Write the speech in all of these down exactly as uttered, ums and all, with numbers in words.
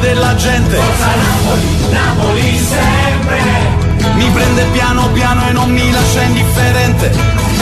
della gente. Forza Napoli, Napoli sempre. Mi prende piano piano e non mi lascia indifferente.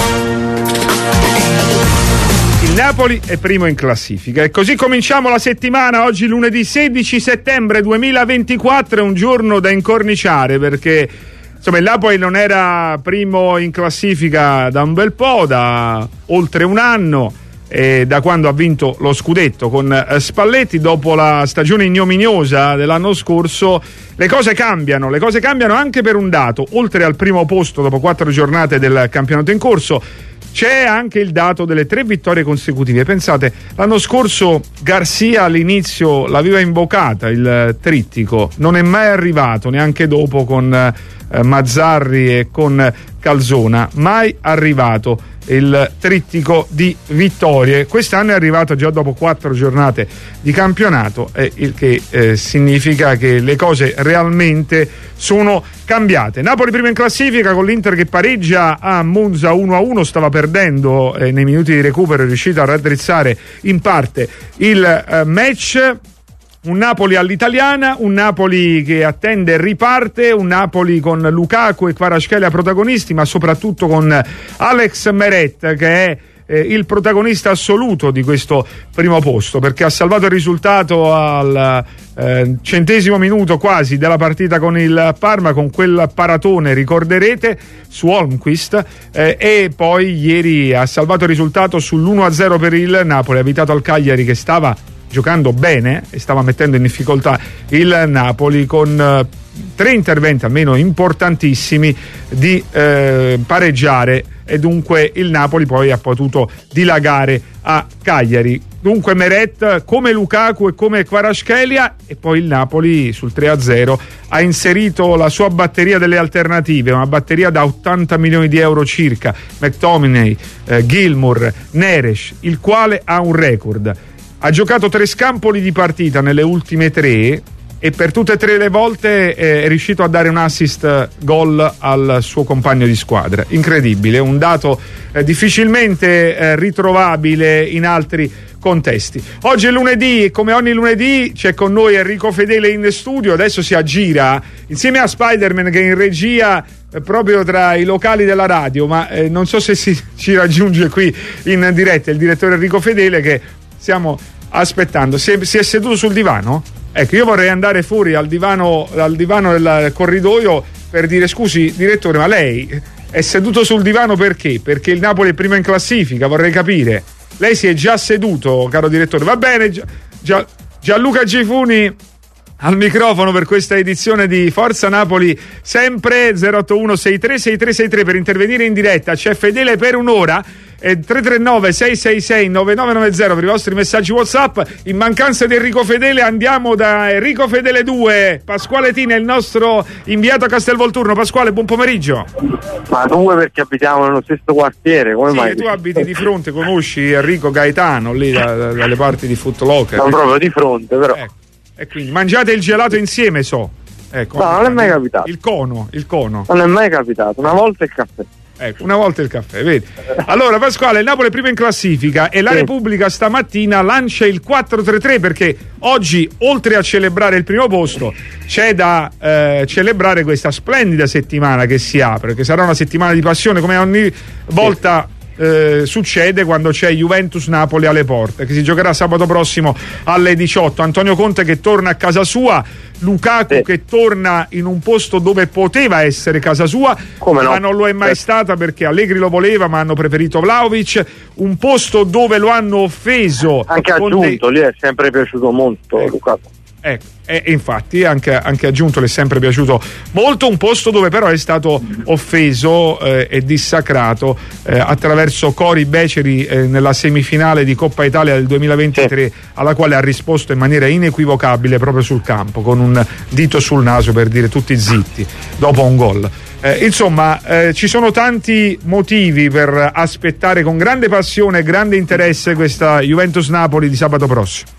Il Napoli è primo in classifica e così cominciamo la settimana. Oggi lunedì sedici settembre duemilaventiquattro, è un giorno da incorniciare perché insomma il Napoli non era primo in classifica da un bel po', da oltre un anno, e da quando ha vinto lo scudetto con Spalletti. Dopo la stagione ignominiosa dell'anno scorso le cose cambiano, le cose cambiano anche per un dato: oltre al primo posto dopo quattro giornate del campionato in corso c'è anche il dato delle tre vittorie consecutive. Pensate, l'anno scorso Garcia all'inizio l'aveva invocata il trittico, non è mai arrivato neanche dopo con eh, Mazzarri e con Calzona, mai arrivato il trittico di vittorie. Quest'anno è arrivato già dopo quattro giornate di campionato, eh, il che eh, significa che le cose realmente sono cambiate. Napoli prima in classifica con l'Inter che pareggia a Monza uno a uno, stava perdendo eh, nei minuti di recupero, è riuscita a raddrizzare in parte il eh, match. Un Napoli all'italiana, un Napoli che attende e riparte, un Napoli con Lukaku e Kvaratskhelia protagonisti, ma soprattutto con Alex Meret che è eh, il protagonista assoluto di questo primo posto, perché ha salvato il risultato al eh, centesimo minuto quasi della partita con il Parma, con quel paratone, ricorderete, su Holmquist, eh, e poi ieri ha salvato il risultato sull'uno a zero per il Napoli, ha evitato al Cagliari che stava giocando bene e stava mettendo in difficoltà il Napoli con uh, tre interventi almeno importantissimi di uh, pareggiare, e dunque il Napoli poi ha potuto dilagare a Cagliari. Dunque Meret come Lukaku e come Kvaratskhelia, e poi il Napoli sul tre a zero ha inserito la sua batteria delle alternative, una batteria da ottanta milioni di euro circa: McTominay, eh, Gilmour, Neres, il quale ha un record. Ha giocato tre scampoli di partita nelle ultime tre e per tutte e tre le volte è riuscito a dare un assist gol al suo compagno di squadra. Incredibile, un dato eh, difficilmente eh, ritrovabile in altri contesti. Oggi è lunedì e come ogni lunedì c'è con noi Enrico Fedele in studio. Adesso si aggira insieme a Spider-Man che è in regia eh, proprio tra i locali della radio, ma eh, non so se si, ci raggiunge qui in diretta il direttore Enrico Fedele, che stiamo aspettando. Si è, si è seduto sul divano? Ecco, io vorrei andare fuori al divano, al divano del corridoio per dire: scusi direttore, ma lei è seduto sul divano perché? Perché il Napoli è prima in classifica, vorrei capire. Lei si è già seduto, caro direttore. Va bene, Gia, Gia, Gianluca Gifuni al microfono per questa edizione di Forza Napoli sempre. Zero otto uno sei tre sei tre sei tre per intervenire in diretta. C'è Fedele per un'ora, e tre tre nove sei sei sei nove nove nove zero per i vostri messaggi WhatsApp. In mancanza di Enrico Fedele andiamo da Enrico Fedele due, Pasquale Tina, il nostro inviato a Castelvolturno. Pasquale, buon pomeriggio. Ma due perché abitiamo nello stesso quartiere, come sì, mai? Tu abiti di fronte, conosci Enrico Gaetano lì da, da, dalle parti di Foot Locker. Sono proprio di fronte, però. Ecco. E quindi mangiate il gelato insieme, so. Ecco, no, non è mai capitato. Il cono, il cono. Non è mai capitato, una volta il caffè. Ecco, una volta il caffè, vedi? Allora Pasquale, il Napoli è primo in classifica e la sì. Repubblica stamattina lancia il quattro tre tre perché oggi, oltre a celebrare il primo posto, c'è da eh, celebrare questa splendida settimana che si apre, che sarà una settimana di passione come ogni volta sì. Eh, succede quando c'è Juventus-Napoli alle porte, che si giocherà sabato prossimo alle diciotto. Antonio Conte che torna a casa sua, Lukaku sì. che torna in un posto dove poteva essere casa sua, come ma no? non lo è mai stata perché Allegri lo voleva, ma hanno preferito Vlahovic. Un posto dove lo hanno offeso, anche aggiunto, dei... lì è sempre piaciuto molto ecco. Lukaku. Ecco, e infatti anche, anche aggiunto le è sempre piaciuto molto, un posto dove però è stato offeso eh, e dissacrato eh, attraverso Cori Beceri eh, nella semifinale di Coppa Italia del duemilaventitré, sì. alla quale ha risposto in maniera inequivocabile proprio sul campo con un dito sul naso per dire tutti zitti dopo un gol. Eh, insomma eh, ci sono tanti motivi per aspettare con grande passione e grande interesse questa Juventus-Napoli di sabato prossimo.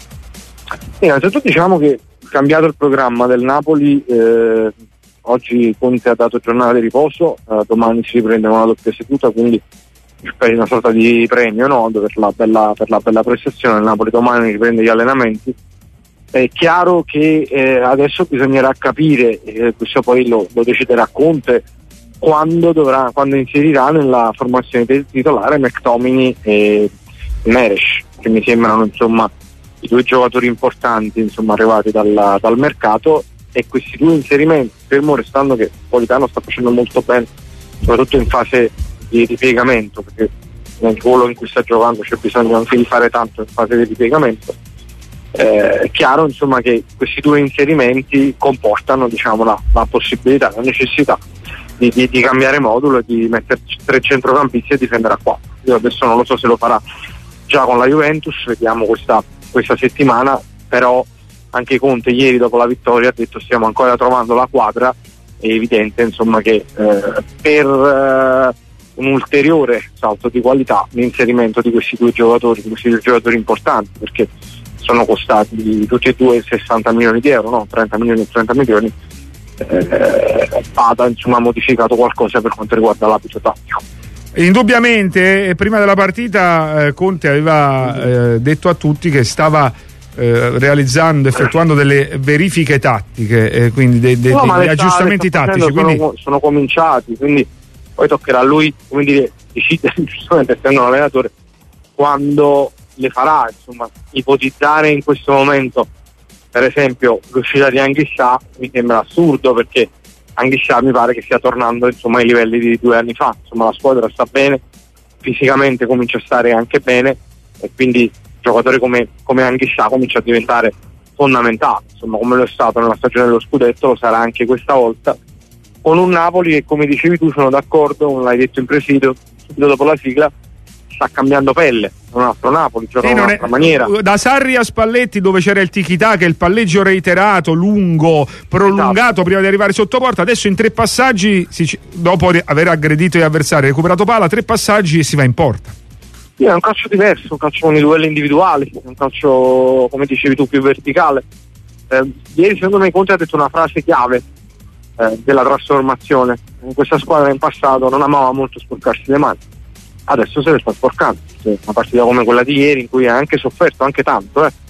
Sì, innanzitutto diciamo che cambiato il programma del Napoli, eh, oggi Conte ha dato giornata di riposo, eh, domani si riprende una doppia seduta, quindi una sorta di premio, no? per, la bella, per la bella prestazione. Il Napoli domani riprende gli allenamenti È chiaro che eh, adesso bisognerà capire, eh, questo poi lo, lo deciderà Conte, quando dovrà, quando inserirà nella formazione del titolare McTominay e Mahrez, che mi sembrano insomma i due giocatori importanti insomma arrivati dalla, dal mercato, e questi due inserimenti, fermo restando che Politano sta facendo molto bene, soprattutto in fase di ripiegamento, perché nel ruolo in cui sta giocando c'è bisogno anche di fare tanto in fase di ripiegamento. Eh, è chiaro insomma che questi due inserimenti comportano diciamo la, la possibilità, la necessità di, di, di cambiare modulo e di mettere tre centrocampisti e difendere a quattro. Io adesso non lo so se lo farà già con la Juventus, vediamo questa, questa settimana, però anche Conte ieri dopo la vittoria ha detto stiamo ancora trovando la quadra. È evidente insomma che eh, per eh, un ulteriore salto di qualità l'inserimento di questi due giocatori, di questi due giocatori importanti, perché sono costati tutti e due sessanta milioni di euro, no? trenta milioni e trenta milioni, eh, Pada insomma ha modificato qualcosa per quanto riguarda l'abito tattico. Indubbiamente prima della partita eh, Conte aveva eh, detto a tutti che stava eh, realizzando, effettuando delle verifiche tattiche, eh, quindi de, de, no, degli aggiustamenti tattici, quindi... sono, sono cominciati, quindi poi toccherà a lui, come dire, decidere, giustamente essendo un allenatore, quando le farà, insomma. Ipotizzare in questo momento per esempio l'uscita di Anghissà mi sembra assurdo, perché Anghissà mi pare che stia tornando insomma ai livelli di due anni fa, insomma la squadra sta bene, fisicamente comincia a stare anche bene, e quindi giocatore come, come Anghissà comincia a diventare fondamentale, insomma come lo è stato nella stagione dello scudetto lo sarà anche questa volta, con un Napoli che, come dicevi tu, sono d'accordo, non l'hai detto in presidio, subito dopo la sigla, sta cambiando pelle, è un altro Napoli, gioca in un'altra maniera. Da Sarri a Spalletti, dove c'era il tiki-taka, il palleggio reiterato, lungo, prolungato, esatto, prima di arrivare sotto porta, adesso in tre passaggi, si, dopo aver aggredito gli avversari, recuperato palla, tre passaggi e si va in porta. Sì, è un calcio diverso, un calcio con i duelli individuali, un calcio, come dicevi tu, più verticale. Eh, ieri secondo me Conte ha detto una frase chiave eh, della trasformazione. In questa squadra in passato non amava molto sporcarsi le mani, adesso se le sta sporcando. Una partita come quella di ieri, in cui ha anche sofferto, anche tanto, eh,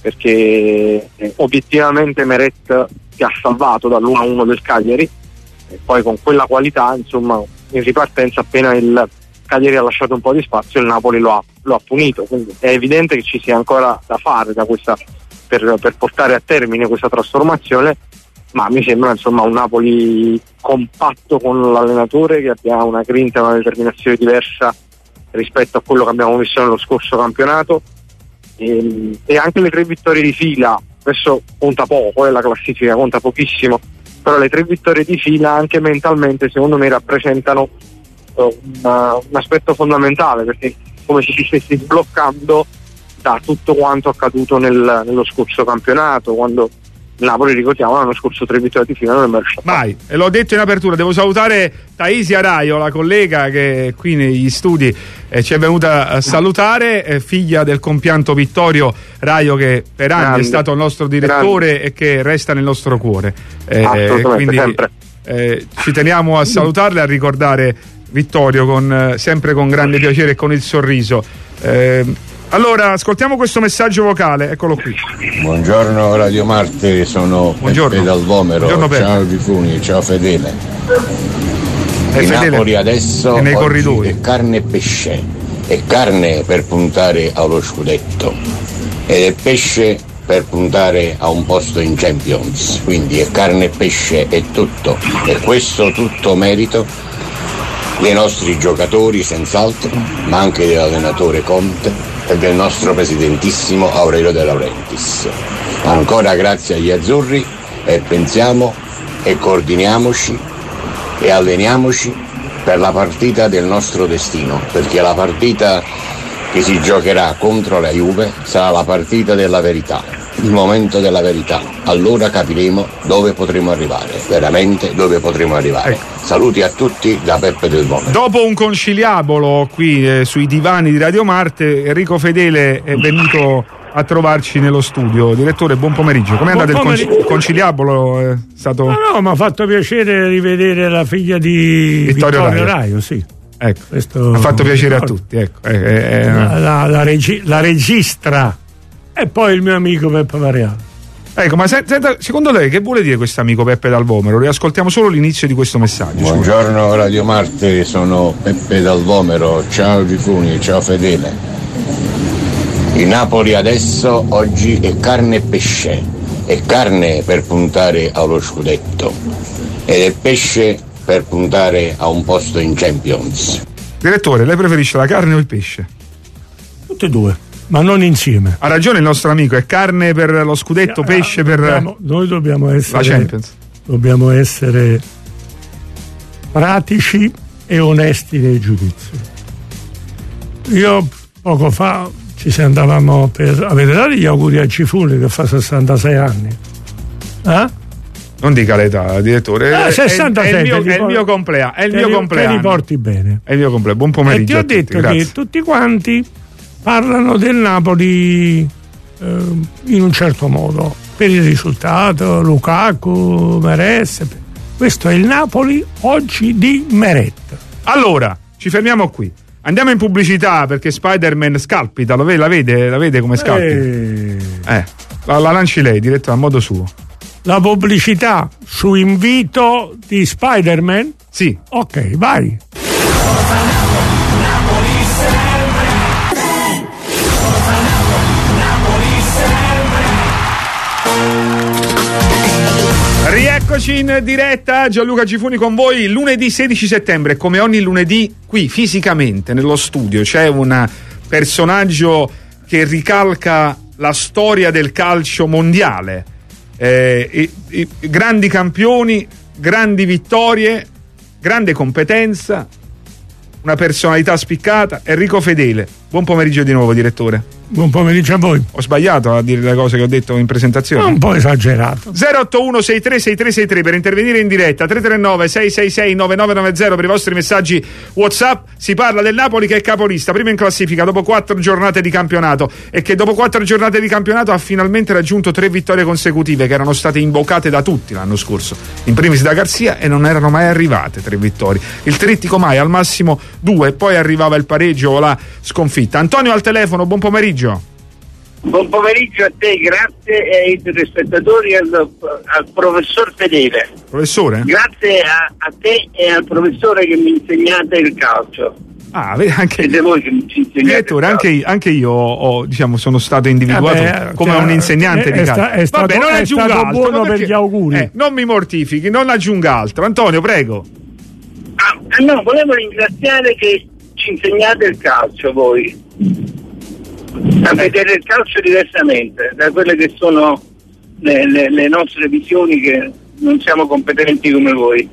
perché eh, obiettivamente Meret ti ha salvato dall'uno a uno del Cagliari, e poi con quella qualità, insomma, in ripartenza appena il Cagliari ha lasciato un po' di spazio, il Napoli lo ha, lo ha punito, quindi è evidente che ci sia ancora da fare da questa, per, per portare a termine questa trasformazione, ma mi sembra insomma un Napoli compatto con l'allenatore, che abbia una grinta e una determinazione diversa rispetto a quello che abbiamo visto nello scorso campionato, e, e anche le tre vittorie di fila, adesso conta poco, eh, la classifica conta pochissimo, però le tre vittorie di fila anche mentalmente secondo me rappresentano uh, una, un aspetto fondamentale, perché come se ci stessi sbloccando da tutto quanto accaduto nel, nello scorso campionato, quando Napoli, ricordiamo, l'anno scorso tre vittorie di fila non è mai riuscito. Mai, e l'ho detto in apertura, devo salutare Taisia Raio, la collega che qui negli studi eh, ci è venuta a salutare, eh, figlia del compianto Vittorio Raio, che per anni grande, è stato il nostro direttore grande, e che resta nel nostro cuore. Eh, quindi sempre. Eh, ci teniamo a salutarle e a ricordare Vittorio con, eh, sempre con grande piacere e con il sorriso. Eh, Allora, ascoltiamo questo messaggio vocale, eccolo qui. Buongiorno Radio Marte, sono Buongiorno. Peppe Dal Vomero. Buongiorno, ciao Bifuni, ciao Fedele. È Il Fedele. Napoli adesso è nei corridoi. È carne e pesce, è carne per puntare allo scudetto ed è pesce per puntare a un posto in Champions, quindi è carne e pesce, è tutto, e questo tutto merito dei nostri giocatori senz'altro, ma anche dell'allenatore Conte e del nostro presidentissimo Aurelio De Laurentiis. Ancora grazie agli azzurri, e pensiamo e coordiniamoci e alleniamoci per la partita del nostro destino, perché la partita che si giocherà contro la Juve sarà la partita della verità, il momento della verità. Allora capiremo dove potremo arrivare, veramente dove potremo arrivare. Ecco. Saluti a tutti da Peppe Del Vomero. Dopo un conciliabolo qui eh, sui divani di Radio Marte, Enrico Fedele è venuto a trovarci nello studio. Direttore, buon pomeriggio. Com'è andato il, conci- il conciliabolo? È stato... No, no, mi ha fatto piacere rivedere la figlia di Vittorio, Vittorio Raio. Raio, sì. Ecco. Questo... ha fatto piacere a tutti. Ecco. È, è, è... La, la, la, regi- la registra, e poi il mio amico Peppe Mariano. Ecco, ma se, senta, secondo lei che vuole dire questo amico Peppe Dal Vomero? Riascoltiamo solo l'inizio di questo messaggio. Buongiorno scusa. Radio Marte, sono Peppe Dal Vomero, ciao Gifuni, ciao Fedele. Il Napoli adesso, oggi, è carne e pesce, è carne per puntare allo scudetto ed è pesce per puntare a un posto in Champions. Direttore, lei preferisce la carne o il pesce? Tutte e due, ma non insieme. Ha ragione il nostro amico, è carne per lo scudetto, Ah, pesce per dobbiamo, noi dobbiamo essere la Champions. Dobbiamo essere pratici e onesti nei giudizi. Io poco fa ci andavamo per avere dato gli auguri a Cifulli che fa sessantasei anni. Eh? Non dica l'età, direttore. Ah, è, sessantasette, è, è, il mio, è il mio porti, compleanno. È il te mio li, compleanno. Te li porti bene. È il mio compleanno. Buon pomeriggio. E ti ho a tutti, detto grazie. che tutti quanti parlano del Napoli eh, in un certo modo per il risultato, Lukaku, Meret. Questo è il Napoli oggi di Meret. Allora, ci fermiamo qui. Andiamo in pubblicità perché Spider-Man scalpita, lo vede, la vede, la vede come scalpita? E... Eh, la, la lanci lei, direttore, a modo suo. La pubblicità su invito di Spider-Man? Sì. Ok, vai. Rieccoci in diretta, Gianluca Gifuni con voi, lunedì sedici settembre, come ogni lunedì qui fisicamente nello studio c'è un personaggio che ricalca la storia del calcio mondiale, eh, i, i, grandi campioni, grandi vittorie, grande competenza, una personalità spiccata, Enrico Fedele. Buon pomeriggio di nuovo, direttore. Buon pomeriggio a voi. Ho sbagliato a dire le cose che ho detto in presentazione? Un po' esagerato. zero otto uno sei tre sei tre sei tre per intervenire in diretta, tre tre nove sei sei sei nove nove nove zero per i vostri messaggi WhatsApp. Si parla del Napoli che è capolista, prima in classifica dopo quattro giornate di campionato e che dopo quattro giornate di campionato ha finalmente raggiunto tre vittorie consecutive che erano state invocate da tutti l'anno scorso, in primis da Garzia, e non erano mai arrivate tre vittorie. Il trittico mai, al massimo due, poi arrivava il pareggio o la sconfitta. Antonio al telefono, buon pomeriggio. Buon pomeriggio a te, grazie ai telespettatori e al, al professor Fedele. Professore? Grazie a, a te e al professore che mi insegnate il calcio. Ah, anche siete voi che mi insegnate. Direttore, anche io, anche io ho, diciamo, sono stato individuato Vabbè, come cioè, un insegnante è, di calcio. È stato, Vabbè, non è aggiunga stato altro, buono perché, per gli auguri. Eh, non mi mortifichi, non aggiunga altro. Antonio, prego. Ah, no, volevo ringraziare che ci insegnate il calcio voi. A vedere il calcio diversamente da quelle che sono le, le, le nostre visioni, che non siamo competenti come voi.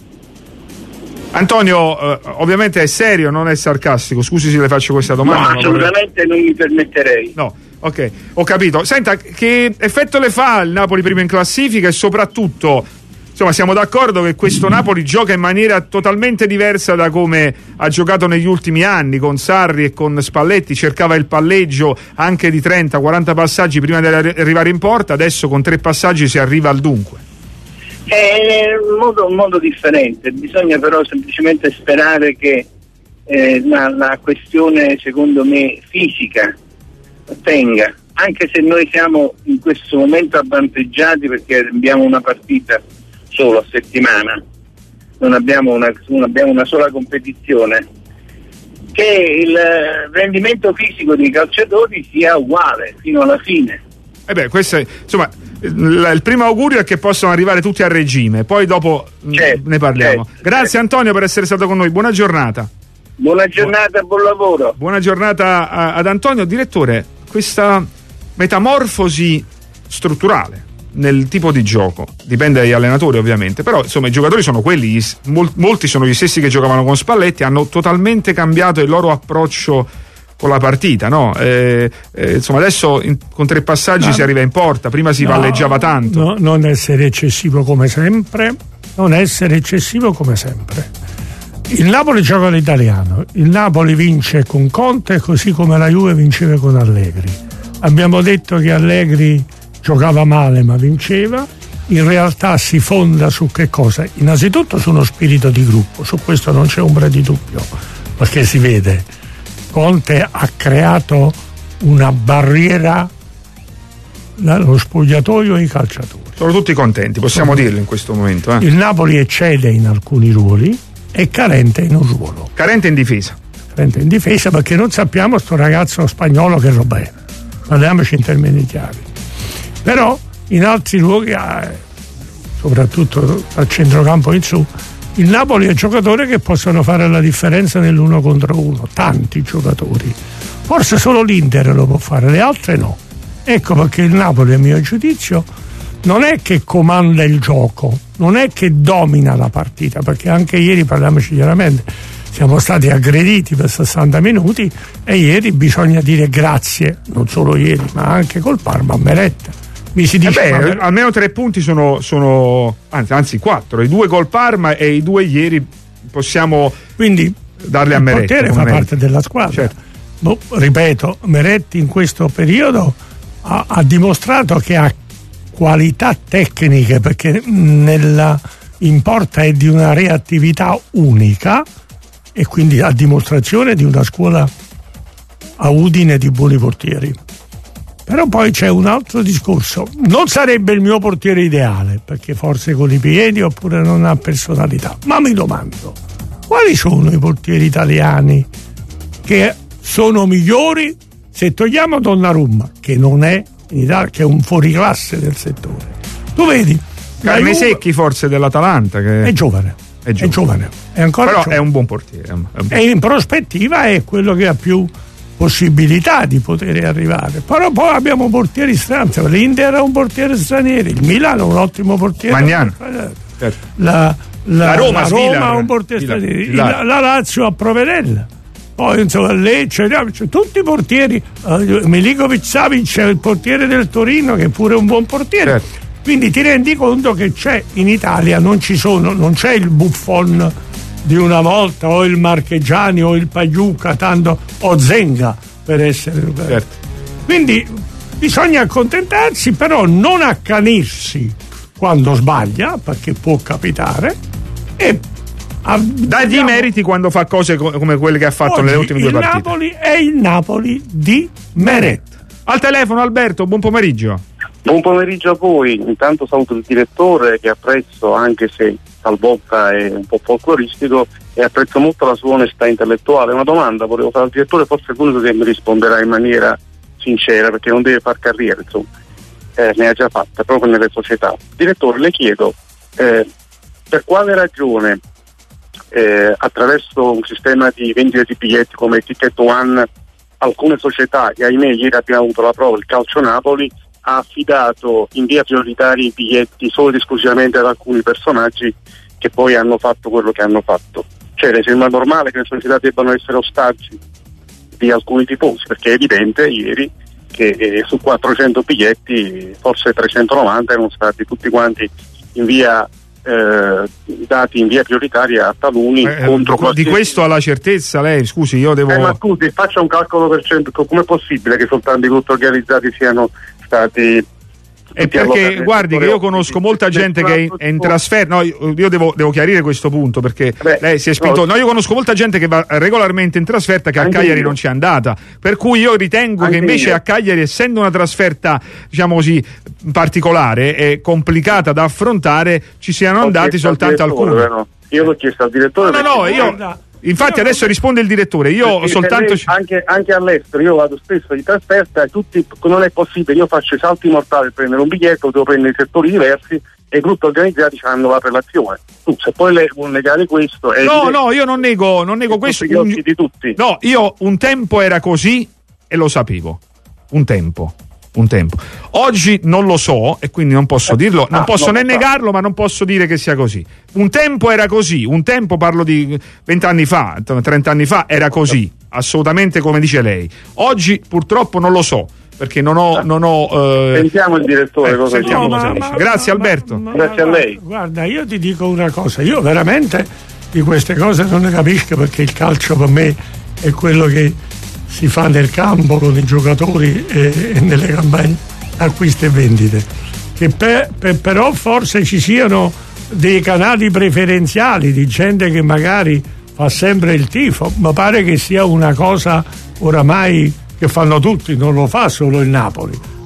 Antonio, eh, ovviamente è serio, non è sarcastico. Scusi se le faccio questa domanda. No, assolutamente vorrei... non mi permetterei. No, ok, ho capito. Senta, che effetto le fa il Napoli prima in classifica e soprattutto, insomma, siamo d'accordo che questo Napoli gioca in maniera totalmente diversa da come ha giocato negli ultimi anni con Sarri e con Spalletti, cercava il palleggio anche di trenta quaranta passaggi prima di arrivare in porta, adesso con tre passaggi si arriva al dunque. È un modo, un modo differente, bisogna però semplicemente sperare che eh, la, la questione, secondo me, fisica tenga, anche se noi siamo in questo momento avvantaggiati perché abbiamo una partita solo a settimana, non abbiamo una, non abbiamo una sola competizione, che il rendimento fisico dei calciatori sia uguale fino alla fine. E eh beh, questo è, insomma, il primo augurio è che possano arrivare tutti a regime, poi dopo certo, ne parliamo. certo, Grazie certo. Antonio per essere stato con noi, buona giornata. Buona giornata, buon lavoro. Buona giornata a, ad Antonio. Direttore, questa metamorfosi strutturale nel tipo di gioco dipende dagli allenatori ovviamente, però insomma i giocatori sono quelli, mol, molti sono gli stessi che giocavano con Spalletti, hanno totalmente cambiato il loro approccio con la partita, no? Eh, eh, insomma adesso in, con tre passaggi no. si arriva in porta, prima si no, palleggiava tanto. No, non essere eccessivo come sempre, non essere eccessivo come sempre. Il Napoli gioca l'italiano, il Napoli vince con Conte così come la Juve vinceva con Allegri. Abbiamo detto che Allegri giocava male ma vinceva, in realtà si fonda su che cosa? Innanzitutto su uno spirito di gruppo, su questo non c'è ombra di dubbio, perché si vede, Conte ha creato una barriera la, lo spogliatoio e i calciatori. Sono tutti contenti, possiamo dirlo in questo momento. Eh? Il Napoli eccede in alcuni ruoli e carente in un ruolo. Carente in difesa. Carente in difesa perché non sappiamo sto ragazzo spagnolo che roba è. Parliamoci in termini chiari. Però in altri luoghi, eh, soprattutto al centrocampo in su, il Napoli ha giocatori che possono fare la differenza nell'uno contro uno, tanti giocatori. Forse solo l'Inter lo può fare, le altre no. Ecco perché il Napoli, a mio giudizio, non è che comanda il gioco, non è che domina la partita, perché anche ieri, parliamoci chiaramente, siamo stati aggrediti per sessanta minuti e ieri bisogna dire grazie, non solo ieri, ma anche col Parma a Meretta. Mi si dice, eh beh, Mer- almeno tre punti sono, sono anzi, anzi quattro, i due col Parma e i due ieri possiamo quindi darli a Meretta. Il portiere fa parte della squadra. Certo. Boh, ripeto, Meretti in questo periodo ha, ha dimostrato che ha qualità tecniche, perché nella in porta è di una reattività unica e quindi a dimostrazione di una scuola a Udine di buoni portieri. Però poi c'è un altro discorso, non sarebbe il mio portiere ideale perché forse con i piedi oppure non ha personalità, ma mi domando quali sono i portieri italiani che sono migliori se togliamo Donnarumma, che non è in Italia, che è un fuoriclasse del settore. Tu vedi Carnesecchi forse dell'Atalanta che è giovane, è giovane, è, giovane. È ancora però giovane. È un buon portiere, è un buon... e in prospettiva è quello che ha più possibilità di poter arrivare. Però poi abbiamo portieri strani, l'Inter ha un portiere straniero, il Milano ha un ottimo portiere, Magnano, certo. la, la, la Roma, la Roma ha un Vilar, portiere straniero, Vilar. La, la Lazio a Provedella, poi insomma Lecce, cioè, tutti i portieri, uh, Milinkovic Savic è il portiere del Torino che è pure un buon portiere, certo. Quindi ti rendi conto che c'è in Italia, non ci sono, non c'è il Buffon di una volta o il Marchegiani o il Pagliuca, tanto o Zenga per essere, certo. Quindi bisogna accontentarsi, però non accanirsi quando sbaglia, perché può capitare, e dagli i meriti quando fa cose come quelle che ha fatto nelle ultime due partite. Il Napoli è il Napoli di Meret. Al telefono Alberto, buon pomeriggio. Buon pomeriggio a voi, intanto saluto il direttore che apprezzo, anche se talvolta è un po' folcloristico, e apprezzo molto la sua onestà intellettuale. Una domanda volevo fare al direttore, forse è l'unico che mi risponderà in maniera sincera, perché non deve far carriera, insomma, eh, ne ha già fatta proprio nelle società. Direttore, le chiedo eh, per quale ragione eh, attraverso un sistema di vendita di biglietti come Ticket One alcune società, e ahimè ieri abbiamo avuto la prova, il Calcio Napoli ha affidato in via prioritaria i biglietti solo ed esclusivamente ad alcuni personaggi che poi hanno fatto quello che hanno fatto. Cioè, le sembra normale che le società debbano essere ostaggi di alcuni tifosi, perché è evidente ieri che eh, su quattrocento biglietti forse trecentonovanta erano stati tutti quanti in via eh, dati in via prioritaria a taluni eh, contro di qualsiasi... questo ha la certezza lei? Scusi, io devo... Eh, ma scusi, faccia un calcolo per cento, com'è possibile che soltanto i gruppi organizzati siano stati... E perché guardi che io conosco molta gente che è in trasferta, no, io devo, devo chiarire questo punto perché Beh, lei si è spinto, no, io conosco molta gente che va regolarmente in trasferta che a Cagliari io. non c'è andata, per cui io ritengo Anche che invece io. a Cagliari, essendo una trasferta diciamo così particolare e complicata da affrontare, ci siano Ho andati soltanto alcuni. No? Io l'ho chiesto al direttore. No, no, no io... Infatti adesso risponde il direttore, io Perché soltanto... Anche, anche all'estero, io vado spesso di trasferta e tutti, non è possibile, io faccio i salti mortali per prendere un biglietto, devo prendere i settori diversi e i gruppi organizzati hanno la prelazione. Tu se poi le, vuoi negare questo... È no, no, io non nego, non nego questo. Gli occhi di tutti. No, io un tempo era così e lo sapevo, un tempo. Un tempo. Oggi non lo so e quindi non posso dirlo, non ah, posso né negarlo, ma non posso dire che sia così. Un tempo era così, un tempo parlo di vent'anni fa, trent'anni fa era così, assolutamente come dice lei. Oggi purtroppo non lo so, perché non ho... Non ho eh... Sentiamo il direttore eh, cosa sentiamo no, cosa ma, dice. Ma, Grazie ma, Alberto. Ma, ma, Grazie a lei. Guarda, io ti dico una cosa, io veramente di queste cose non ne capisco, perché il calcio per me è quello che si fa nel campo con i giocatori e, e nelle campagne acquisti e vendite, che per, per, però forse ci siano dei canali preferenziali di gente che magari fa sempre il tifo, ma pare che sia una cosa oramai che fanno tutti, non lo fa solo il Napoli,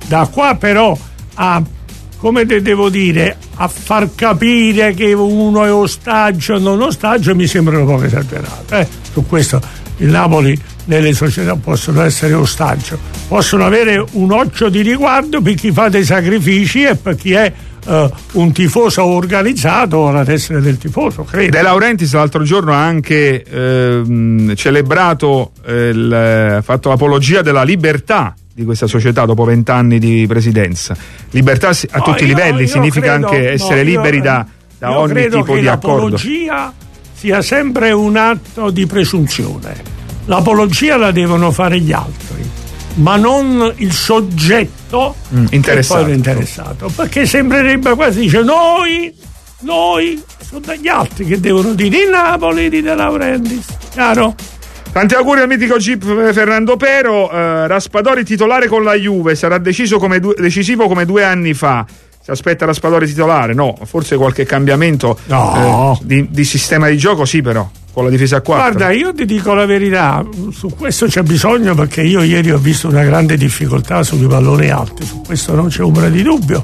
Da qua però a, come te devo dire, a far capire che uno è ostaggio o non ostaggio mi sembra un po' esagerato. Eh? Su questo il Napoli nelle società possono essere ostaggio, possono avere un occhio di riguardo per chi fa dei sacrifici e per chi è uh, un tifoso organizzato ad essere del tifoso, credo. De Laurentiis l'altro giorno ha anche ehm, celebrato, eh, il, fatto l'apologia della libertà di questa società dopo vent'anni di presidenza. Libertà a no, tutti i livelli, significa credo, anche essere no, liberi io, da, da ogni tipo di accordo. L'apologia sia sempre un atto di presunzione. L'apologia la devono fare gli altri, ma non il soggetto mm, interessato. Che poi è interessato, perché sembrerebbe quasi dice noi, noi sono dagli altri che devono dire il Napoli di De Laurentiis, chiaro? Tanti auguri al mitico Jeep Fernando Pero. eh, Raspadori titolare con la Juve sarà deciso come du- decisivo come due anni fa. Si aspetta Raspadori titolare? No, forse qualche cambiamento no. eh, di, di sistema di gioco sì, però con la difesa a quattro. Guarda, io ti dico la verità, su questo c'è bisogno, perché io ieri ho visto una grande difficoltà sui palloni alti, su questo non c'è ombra di dubbio,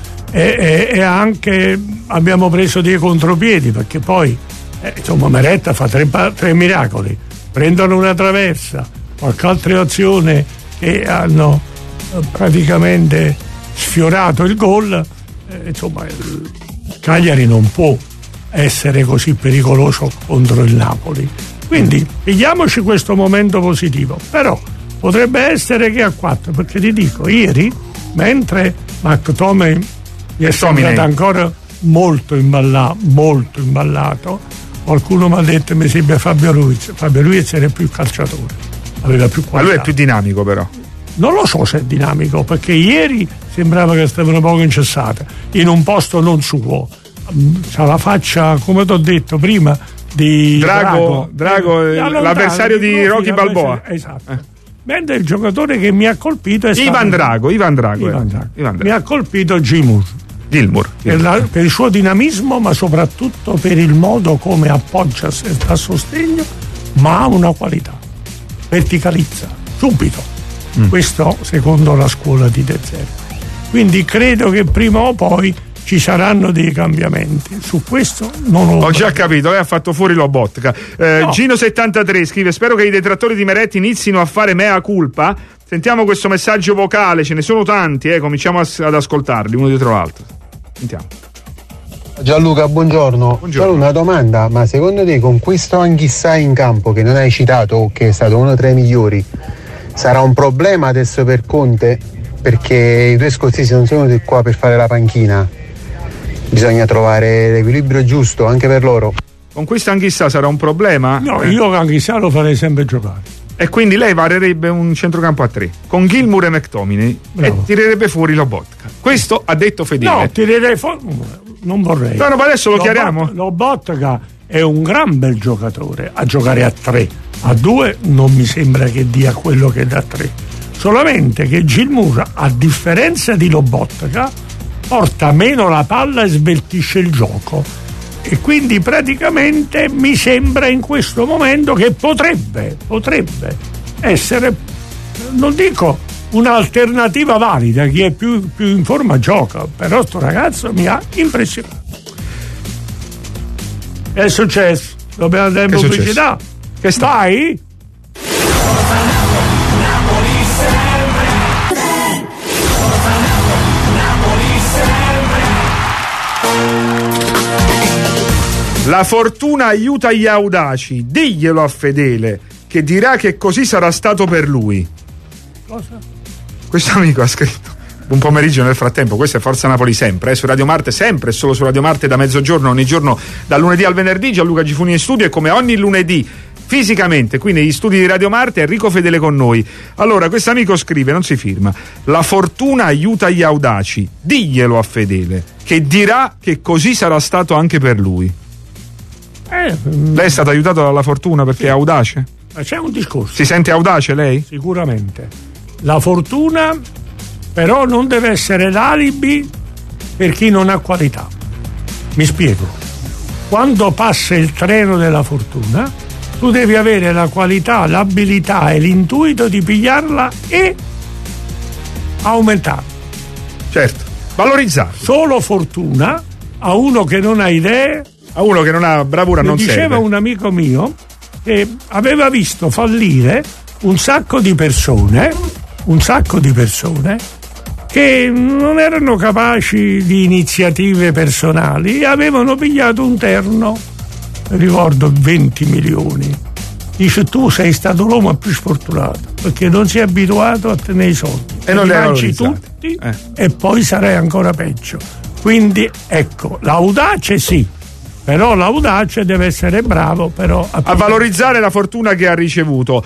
e, e, e anche abbiamo preso dei contropiedi, perché poi eh, insomma Meretta fa tre, tre miracoli, prendono una traversa, qualche altra azione che hanno eh, praticamente sfiorato il gol, eh, insomma il Cagliari non può essere così pericoloso contro il Napoli, quindi pigliamoci questo momento positivo, però potrebbe essere che a quattro, perché ti dico, ieri mentre McTominay mi è sembrato ancora molto imballato molto imballato, qualcuno mi ha detto mi sembra Fabio Ruiz Fabio Ruiz era più calciatore, aveva più qualità. Ma lui è più dinamico, però non lo so se è dinamico, perché ieri sembrava che stava un poco incessata in un posto non suo. C'ha la faccia, come ti ho detto prima, di Drago, Drago, Drago l'avversario di, di Rocky Balboa. Esatto. Eh. Mentre il giocatore che mi ha colpito è stato Ivan Drago, Ivan Drago, Ivan Drago. Ivan Drago. Mi ha colpito Gilmour. Gilmour. Per, la, per il suo dinamismo, ma soprattutto per il modo come appoggia a sostegno, ma ha una qualità. Verticalizza subito. Mm. Questo secondo la scuola di De Zerbi. Quindi credo che prima o poi ci saranno dei cambiamenti, su questo non ho ho già capito, lei ha fatto fuori Lobotka. eh, no. Gino settantatré scrive: spero che i detrattori di Meretti inizino a fare mea culpa. Sentiamo questo messaggio vocale, ce ne sono tanti, eh, cominciamo ad ascoltarli uno dietro l'altro. Sentiamo. Gianluca, buongiorno. buongiorno. Solo una domanda, ma secondo te con questo Anghissà in campo che non hai citato, che è stato uno tra i migliori, sarà un problema adesso per Conte? Perché i due scozzesi non sono venuti qua per fare la panchina, bisogna trovare l'equilibrio giusto anche per loro. Con questo Anghissà sarà un problema? No, eh. io Anghissà lo farei sempre giocare. E quindi lei varerebbe un centrocampo a tre con Gilmour e McTominay. Bravo. E tirerebbe fuori Lobotka. Questo ha detto Fedele. No, tirerei fuori, non vorrei. No, no, ma adesso lo Lobot- chiariamo. Lobotka è un gran bel giocatore a giocare a tre, a due non mi sembra che dia quello che da tre, solamente che Gilmour, a differenza di Lobotka, porta meno la palla e sveltisce il gioco, e quindi praticamente mi sembra in questo momento che potrebbe potrebbe essere, non dico un'alternativa valida, chi è più, più in forma gioca, però sto ragazzo mi ha impressionato. È successo? Dobbiamo andare in pubblicità? Che sta? Vai? La fortuna aiuta gli audaci, diglielo a Fedele, che dirà che così sarà stato per lui. Cosa? Questo amico ha scritto. Un pomeriggio nel frattempo, questa è Forza Napoli sempre, eh, su Radio Marte, sempre e solo su Radio Marte da mezzogiorno, ogni giorno dal lunedì al venerdì. Gianluca Gifuni in studio, e come ogni lunedì fisicamente qui negli studi di Radio Marte Enrico Fedele con noi. Allora, questo amico scrive, non si firma: la fortuna aiuta gli audaci, diglielo a Fedele, che dirà che così sarà stato anche per lui. Eh, lei è stato aiutato dalla fortuna perché sì. È audace? C'è un discorso. Si sente audace lei? Sicuramente. La fortuna però non deve essere l'alibi per chi non ha qualità. Mi spiego. Quando passa il treno della fortuna, tu devi avere la qualità, l'abilità e l'intuito di pigliarla e aumentarlo. Certo, valorizzarlo. Solo fortuna a uno che non ha idee, a uno che non ha bravura, non serve. Diceva un amico mio che aveva visto fallire un sacco di persone, un sacco di persone che non erano capaci di iniziative personali e avevano pigliato un terno, ricordo venti milioni. Dice, tu sei stato l'uomo più sfortunato perché non sei abituato a tenere i soldi e non li mangi tutti eh. e poi sarai ancora peggio. Quindi ecco, l'audace sì, però l'audace deve essere bravo però a, a valorizzare la fortuna che ha ricevuto.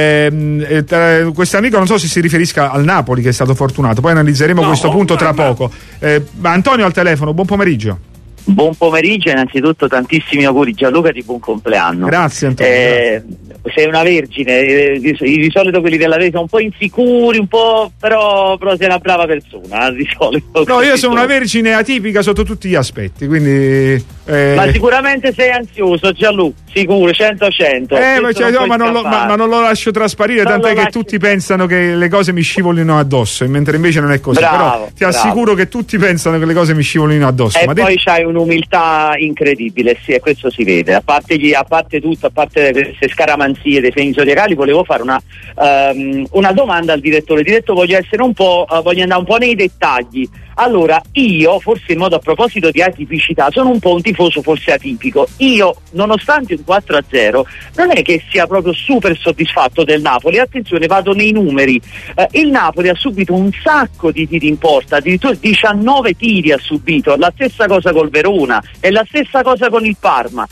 Eh, eh, questo amico non so se si riferisca al Napoli che è stato fortunato, poi analizzeremo no, questo punto tra ma... poco. Eh, Antonio al telefono, buon pomeriggio. Buon pomeriggio, innanzitutto tantissimi auguri Gianluca, di buon compleanno. Grazie Antonio. Eh, sei una vergine, eh, di, di solito quelli della Rete sono un po' insicuri, un po', però, però sei una brava persona, di solito. No, io sono una vergine atipica sotto tutti gli aspetti, quindi... Eh... Ma sicuramente sei ansioso Gianluca, sicuro, cento cento. Eh, ma, cioè, no, ma, non lo, ma, ma non lo lascio trasparire, non tant'è che lasci... tutti pensano che le cose mi scivolino addosso, mentre invece non è così. Bravo, però ti bravo. assicuro che tutti pensano che le cose mi scivolino addosso. E ma poi te... c'hai un'umiltà incredibile, sì, e questo si vede. A parte, gli, a parte tutto, a parte queste scaramanzie dei segni zodiacali, volevo fare una, um, una domanda al direttore. Diretto, voglio essere un po', uh, voglio andare un po' nei dettagli. Allora, io, forse in modo a proposito di atipicità, sono un po' un tifoso forse atipico. Io, nonostante un quattro a zero, non è che sia proprio super soddisfatto del Napoli. Attenzione, vado nei numeri. Eh, il Napoli ha subito un sacco di tiri in porta, addirittura diciannove tiri ha subito. La stessa cosa col Verona e la stessa cosa con il Parma.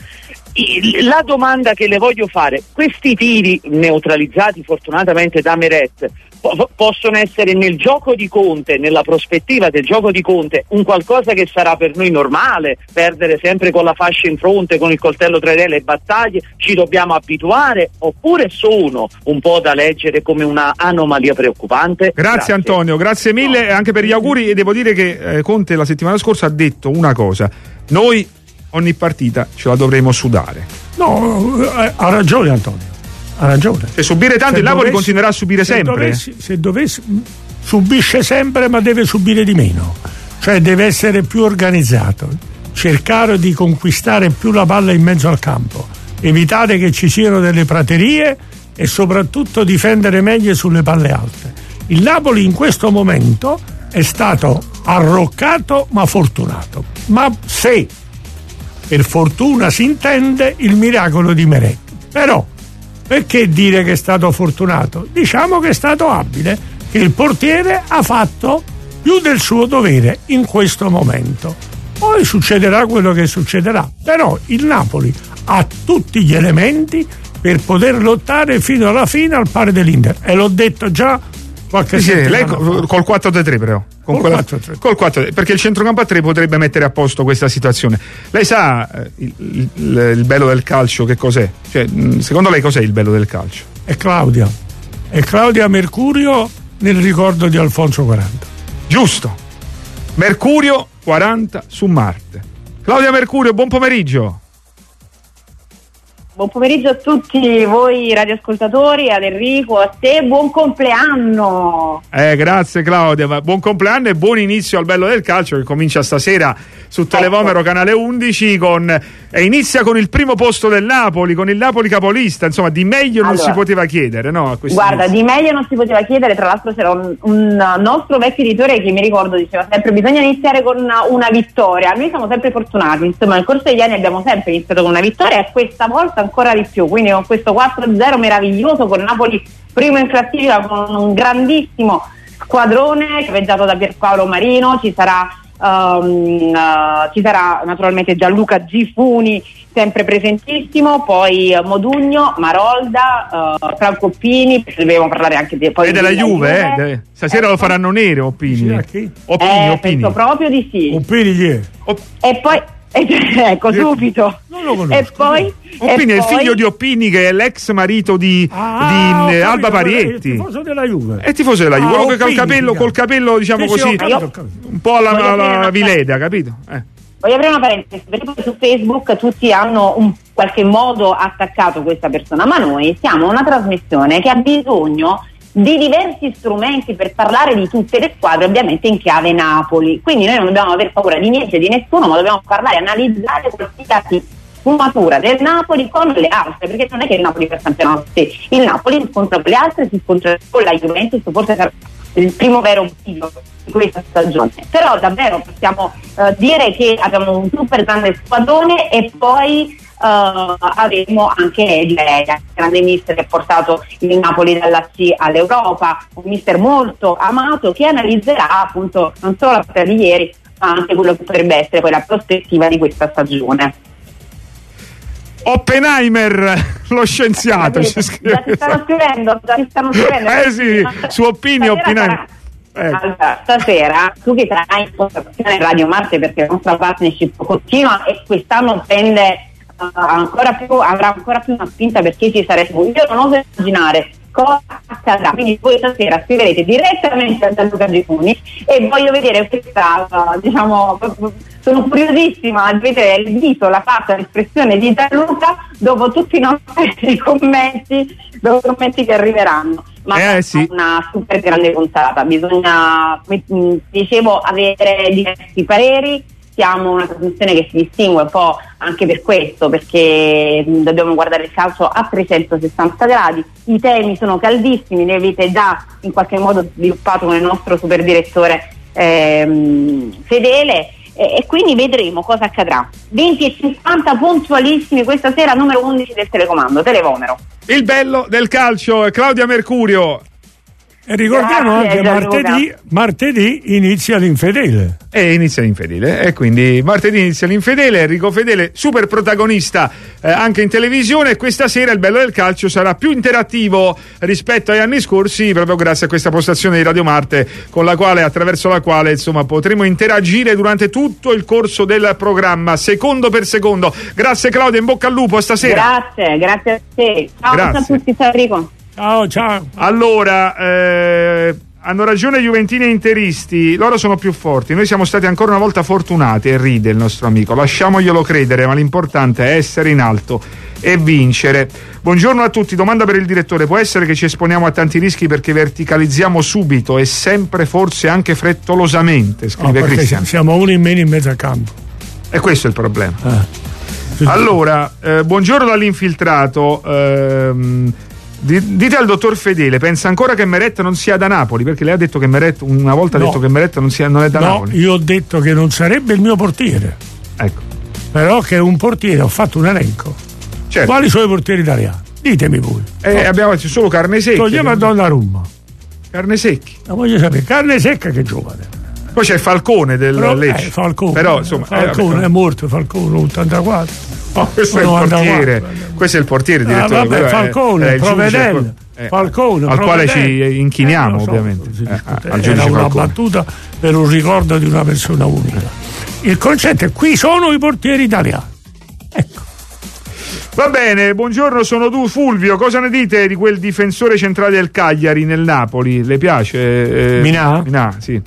La domanda che le voglio fare, questi tiri neutralizzati fortunatamente da Meret po- possono essere nel gioco di Conte, nella prospettiva del gioco di Conte, un qualcosa che sarà per noi normale, perdere sempre con la fascia in fronte, con il coltello tra le battaglie, ci dobbiamo abituare, oppure sono un po' da leggere come una anomalia preoccupante? Grazie, grazie. Antonio, grazie mille no. anche per gli auguri, e devo dire che eh, Conte la settimana scorsa ha detto una cosa: noi ogni partita ce la dovremo sudare. No, ha ragione Antonio, ha ragione. Se subire tanto, se il Napoli dovessi, continuerà a subire se sempre. Dovessi, se dovessi, subisce sempre, ma deve subire di meno. Cioè deve essere più organizzato, cercare di conquistare più la palla in mezzo al campo, evitare che ci siano delle praterie e soprattutto difendere meglio sulle palle alte. Il Napoli in questo momento è stato arroccato ma fortunato. Ma se per fortuna si intende il miracolo di Meret. Però, perché dire che è stato fortunato? Diciamo che è stato abile, che il portiere ha fatto più del suo dovere in questo momento. Poi succederà quello che succederà, però il Napoli ha tutti gli elementi per poter lottare fino alla fine al pari dell'Inter. E l'ho detto già qualche sì, settimana lei col, col quattro tre tre però con col quella, quattro tre. Col quattro tre, perché il centrocampo a tre potrebbe mettere a posto questa situazione. Lei sa eh, il, il, il bello del calcio che cos'è? Cioè, secondo lei cos'è il bello del calcio? È Claudia è Claudia Mercurio nel ricordo di Alfonso quaranta. Giusto, Mercurio quaranta su Marte. Claudia Mercurio, buon pomeriggio. Buon pomeriggio a tutti voi radioascoltatori, ad Enrico, a te, buon compleanno! Eh, grazie Claudia, ma buon compleanno e buon inizio al bello del calcio che comincia stasera su Televomero Canale undici con, e inizia con il primo posto del Napoli, con il Napoli capolista, insomma di meglio non allora, si poteva chiedere, no? A guarda, inizio. Di meglio non si poteva chiedere, tra l'altro c'era un, un nostro vecchio editore che mi ricordo diceva sempre bisogna iniziare con una, una vittoria, noi siamo sempre fortunati, insomma nel corso degli anni abbiamo sempre iniziato con una vittoria e questa volta ancora di più, quindi con questo quattro a zero meraviglioso, con Napoli primo in classifica, con un grandissimo squadrone capeggiato da Pierpaolo Marino. Ci sarà um, uh, ci sarà naturalmente Gianluca Gifuni sempre presentissimo, poi uh, Modugno, Marolda, uh, Franco Oppini, dobbiamo parlare anche di, poi e della Juve, Juve. Eh, stasera eh, lo faranno nero Oppini. Oppini, eh, Oppini. Penso proprio di sì. Oppini chi è? Opp- e poi ecco subito non lo conosco. E poi Oppini e è il poi... figlio di Oppini, che è l'ex marito di, ah, di eh, Alba Parietti. È tifoso della Juve. È tifoso della Juve, ah, quello col capello, col capello diciamo sì, così, sì, capito, capito. Un po' alla, alla Vileda, capito? Eh. Voglio aprire una parentesi, perché su Facebook tutti hanno in qualche modo attaccato questa persona, ma noi siamo una trasmissione che ha bisogno di diversi strumenti per parlare di tutte le squadre, ovviamente in chiave Napoli. Quindi noi non dobbiamo aver paura di niente, di nessuno, ma dobbiamo parlare, analizzare qualsiasi sfumatura del Napoli con le altre, perché non è che il Napoli per campionato, sì. Il Napoli si scontra con le altre, si scontra con la Juventus, forse sarà il primo vero motivo di questa stagione. Però davvero possiamo uh, dire che abbiamo un super grande squadrone e poi Uh, avremo anche direi il grande mister che ha portato il Napoli dalla C all'Europa, un mister molto amato che analizzerà appunto non solo la partita di ieri ma anche quello che potrebbe essere poi la prospettiva di questa stagione. Oppenheimer, lo scienziato, ci scrive. Già ti stanno scrivendo, già ti stanno scrivendo. Eh sì, su Oppini, Oppenheimer. Eh. Allora, stasera tu che sarai in postazione Radio Marte, perché la nostra partnership continua e quest'anno prende ancora più, avrà ancora più una spinta, perché ci sarete voi. Io non oso immaginare cosa accadrà, quindi voi stasera scriverete direttamente a Gianluca Gifuni e voglio vedere questa, diciamo, sono curiosissima di vedere il viso, la faccia, l'espressione di Gianluca dopo tutti i nostri commenti, dopo i commenti che arriveranno. Ma eh, è sì. una super grande puntata, bisogna, dicevo, avere diversi pareri. Siamo una trasmissione che si distingue un po' anche per questo, perché dobbiamo guardare il calcio a trecentosessanta gradi, i temi sono caldissimi, li avete già in qualche modo sviluppato con il nostro super direttore ehm, Fedele, e, e quindi vedremo cosa accadrà. venti e cinquanta puntualissimi questa sera, numero undici del telecomando, Televomero. Il bello del calcio è Claudia Mercurio. E ricordiamo Grazie, anche martedì, martedì inizia l'Infedele. E inizia l'Infedele, e quindi martedì inizia l'Infedele. Enrico Fedele, super protagonista eh, anche in televisione, e questa sera il bello del calcio sarà più interattivo rispetto agli anni scorsi, proprio grazie a questa postazione di Radio Marte, con la quale, attraverso la quale insomma potremo interagire durante tutto il corso del programma, secondo per secondo. Grazie Claudia, in bocca al lupo stasera. Grazie, grazie a te. Ciao, ciao a tutti, ciao Enrico. Ciao, ciao. Allora, eh, hanno ragione Juventini e Interisti, loro sono più forti. Noi siamo stati ancora una volta fortunati, e ride il nostro amico. Lasciamoglielo credere, ma l'importante è essere in alto e vincere. Buongiorno a tutti, domanda per il direttore: può essere che ci esponiamo a tanti rischi perché verticalizziamo subito e sempre, forse anche frettolosamente, scrive no, Cristian. Siamo uno in meno in mezzo al campo. E questo è il problema. Eh. Allora, eh, buongiorno dall'infiltrato. Ehm, Dite al dottor Fedele, pensa ancora che Meret non sia da Napoli? Perché lei ha detto che Meret, una volta ha no. detto che Meret non, sia, non è da no, Napoli. Io ho detto che non sarebbe il mio portiere. Ecco. Però che è un portiere, ho fatto un elenco. Certo. Quali sono i portieri italiani? Ditemi voi. Eh, no. Abbiamo solo carne secca. Togliamo a Donnarumma. Carne secchi. La voglio sapere, carne secca che giovane. Poi c'è Falcone del Però, Lecce. Eh, Falcone. Però insomma, Falcone eh, vabbè, è morto, Falcone ottantaquattro. Oh, questo è il portiere. Questo è il portiere, direttore. Ah, vabbè, Falcone, Provedel. Eh, Falcone, al Provedel. quale ci inchiniamo, eh, so, ovviamente. Eh, al giudice Era una Falcone. battuta per un ricordo di una persona unica. Il concetto è: qui sono i portieri italiani. Ecco. Va bene, buongiorno, sono tu Fulvio. Cosa ne dite di quel difensore centrale del Cagliari nel Napoli? Le piace? Eh, Minà? Minà, sì.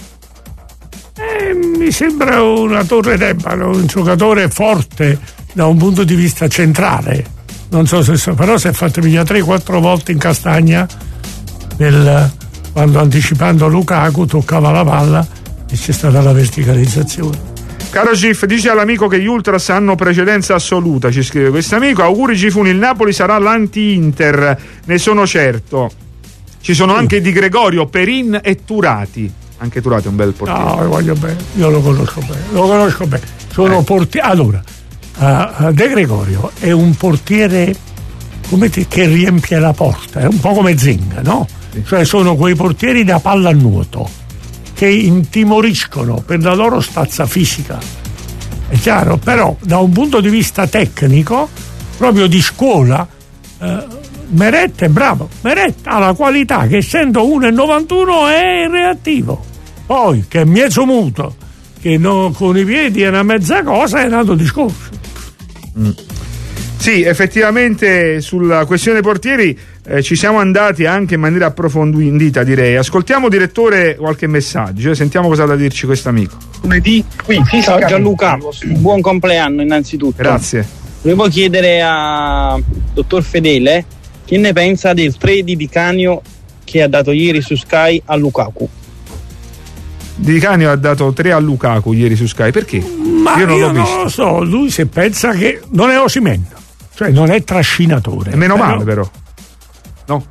Eh, mi sembra una torre d'Embano, un giocatore forte da un punto di vista centrale. Non so se so, però si è fatto pigliare tre quattro volte in castagna nel, quando anticipando Lukaku toccava la palla e c'è stata la verticalizzazione. Caro Gif, dice all'amico che gli Ultras hanno precedenza assoluta, ci scrive questo amico. Auguri Gifuni, il Napoli sarà l'anti-Inter, ne sono certo. Ci sono anche Di Gregorio, Perin e Turati. Anche Turati è un bel portiere. No, lo voglio bene, io lo conosco bene, lo conosco bene. Sono eh. portieri. Allora, uh, De Gregorio è un portiere come te, che riempie la porta, è un po' come Zinga, no? Sì. Cioè sono quei portieri da pallanuoto che intimoriscono per la loro stazza fisica. È chiaro, però da un punto di vista tecnico, proprio di scuola, uh, Meret è bravo. Meret ha la qualità che, essendo uno virgola novantuno, è reattivo. Poi che è mezzo muto, che no, con i piedi è una mezza cosa, è un altro discorso. Mm. Sì, effettivamente sulla questione portieri eh, ci siamo andati anche in maniera approfondita, direi. Ascoltiamo, direttore, qualche messaggio e sentiamo cosa ha da dirci questo amico. Lunedì qui, ciao Gianluca, buon compleanno innanzitutto. Grazie. Volevo chiedere a dottor Fedele che ne pensa del trade di Canio che ha dato ieri su Sky a Lukaku. Di Canio ha dato tre a Lukaku ieri su Sky, perché? Ma io non io l'ho non visto. lo so, lui se pensa che non è Osimhen, cioè non è trascinatore. E meno però, male però. No.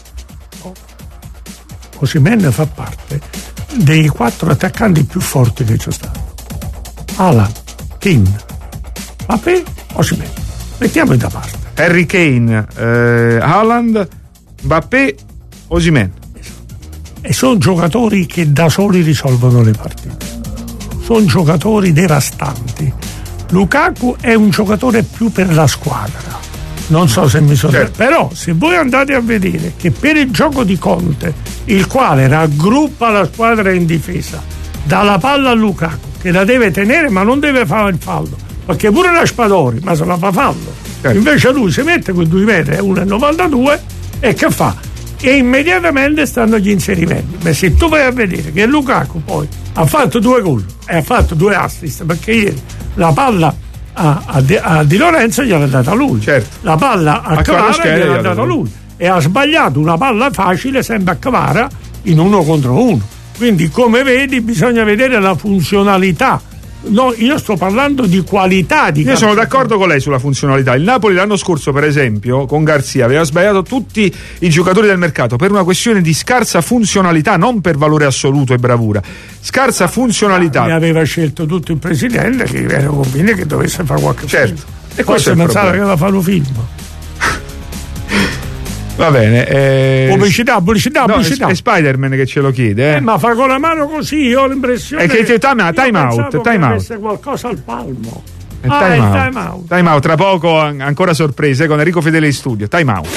Osimhen fa parte dei quattro attaccanti più forti che c'è stato. Haaland, Kane, Mbappé, Osimhen. Mettiamoli da parte. Harry Kane, eh, Haaland, Mbappé, Osimhen. E sono giocatori che da soli risolvono le partite. Sono giocatori devastanti. Lukaku è un giocatore più per la squadra. Non so se mi sono certo. Però se voi andate a vedere che per il gioco di Conte, il quale raggruppa la squadra in difesa, dà la palla a Lukaku che la deve tenere ma non deve fare il fallo, perché pure Raspadori ma se la fa fallo, certo. Invece lui si mette con due metri e uno virgola novantadue e che fa? E immediatamente stanno gli inserimenti. Ma se tu vai a vedere che Lukaku poi ha fatto due gol e ha fatto due assist, perché ieri la palla a, a, Di, a Di Lorenzo gliel'ha data lui, certo. La palla a, a Kvara gliel'ha data lui. lui e ha sbagliato una palla facile sempre a Kvara in uno contro uno. Quindi come vedi bisogna vedere la funzionalità. No, io sto parlando di qualità di Io sono d'accordo con lei sulla funzionalità. Il Napoli l'anno scorso, per esempio, con Garzia aveva sbagliato tutti i giocatori del mercato per una questione di scarsa funzionalità, non per valore assoluto e bravura. Scarsa funzionalità. Ne aveva scelto tutto il presidente, che era convinto che dovesse fare qualche cosa. Certo. E questo pensava che la fa un film. Va bene. Eh... Pubblicità, pubblicità, no, pubblicità. È Spider-Man che ce lo chiede. Eh. Eh, ma fa con la mano così, io ho l'impressione. È che ti time, time out, time out. Avesse qualcosa al palmo. È ah, time, è out. time out. Time out, tra poco ancora sorprese con Enrico Fedele in studio. Time out.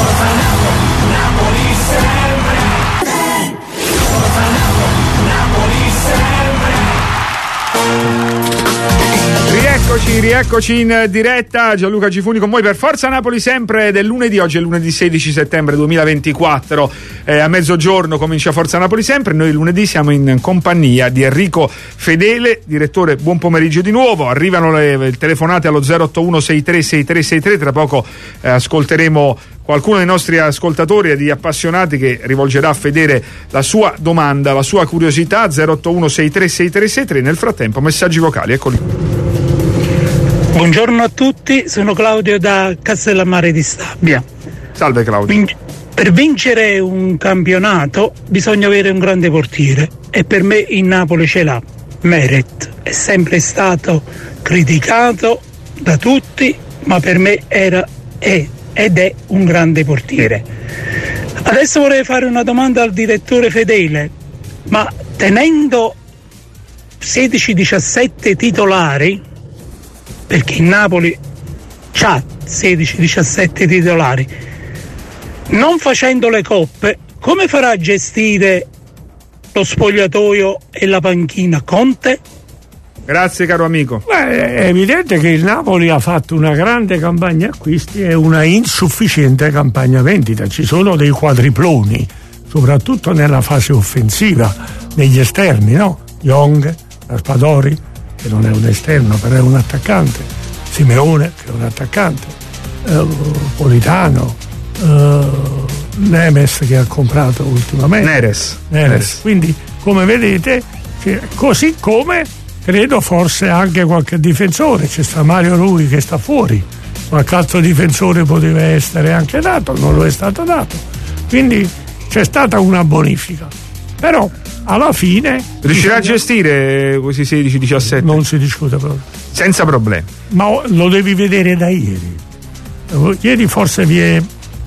Rieccoci, rieccoci in diretta. Gianluca Gifuni con voi per Forza Napoli sempre del lunedì. Oggi è lunedì sedici settembre duemilaventiquattro, eh, a mezzogiorno comincia Forza Napoli sempre. Noi lunedì siamo in compagnia di Enrico Fedele. Direttore, buon pomeriggio di nuovo. Arrivano le, le telefonate allo zero otto uno sei tre sei tre sei tre. Tra poco eh, ascolteremo qualcuno dei nostri ascoltatori e di appassionati che rivolgerà a Fedele la sua domanda, la sua curiosità. Zero otto uno sei tre sei tre sei tre. Nel frattempo messaggi vocali, eccoli. Buongiorno a tutti, sono Claudio da Castellammare di Stabia. Salve Claudio. Vin- per vincere un campionato bisogna avere un grande portiere e per me il Napoli ce l'ha. Meret è sempre stato criticato da tutti, ma per me era è, ed è un grande portiere. Adesso vorrei fare una domanda al direttore Fedele, ma tenendo sedici diciassette titolari, perché il Napoli c'ha sedici diciassette titolari, non facendo le coppe, come farà a gestire lo spogliatoio e la panchina Conte? Grazie caro amico. Beh, è evidente che il Napoli ha fatto una grande campagna acquisti e una insufficiente campagna vendita. Ci sono dei quadriploni, soprattutto nella fase offensiva, negli esterni, no? Young, Raspadori, che non è un esterno, però è un attaccante, Simeone, che è un attaccante, eh, Politano, eh, Nemes, che ha comprato ultimamente. Neres. Neres. Neres. Quindi, come vedete, così come credo forse anche qualche difensore, c'è sta Mario Rui che sta fuori, qualche altro difensore poteva essere anche dato, non lo è stato dato. Quindi c'è stata una bonifica. Però alla fine riuscirà bisogna... a gestire questi sedici diciassette? Non si discute proprio. Senza problemi. Ma lo devi vedere da ieri. Ieri forse vi è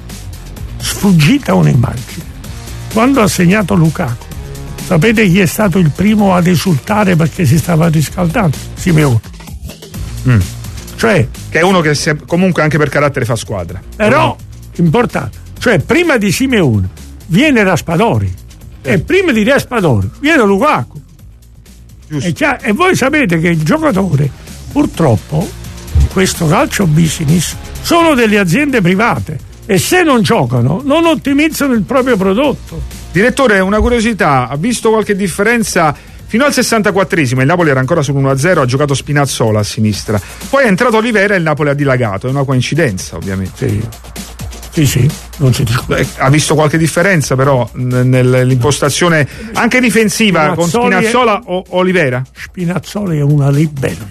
sfuggita un'immagine. Quando ha segnato Lukaku, sapete chi è stato il primo ad esultare perché si stava riscaldando? Simeone. Mm. Cioè, che è uno che se, comunque anche per carattere fa squadra. Però, no? Importante. Cioè, prima di Simeone viene Raspadori. E prima di Raspadori viene Lukaku. E, e voi sapete che il giocatore, purtroppo, in questo calcio business, sono delle aziende private e se non giocano non ottimizzano il proprio prodotto. Direttore, una curiosità, ha visto qualche differenza? Fino al sessantaquattresimo il Napoli era ancora sull'uno a zero, ha giocato Spinazzola a sinistra, poi è entrato Olivera e il Napoli ha dilagato, è una coincidenza ovviamente. Sì. Sì, sì, non si discute. Ha visto qualche differenza però nell'impostazione anche difensiva Spinazzoli con Spinazzola è... o Olivera? Spinazzoli è una libera.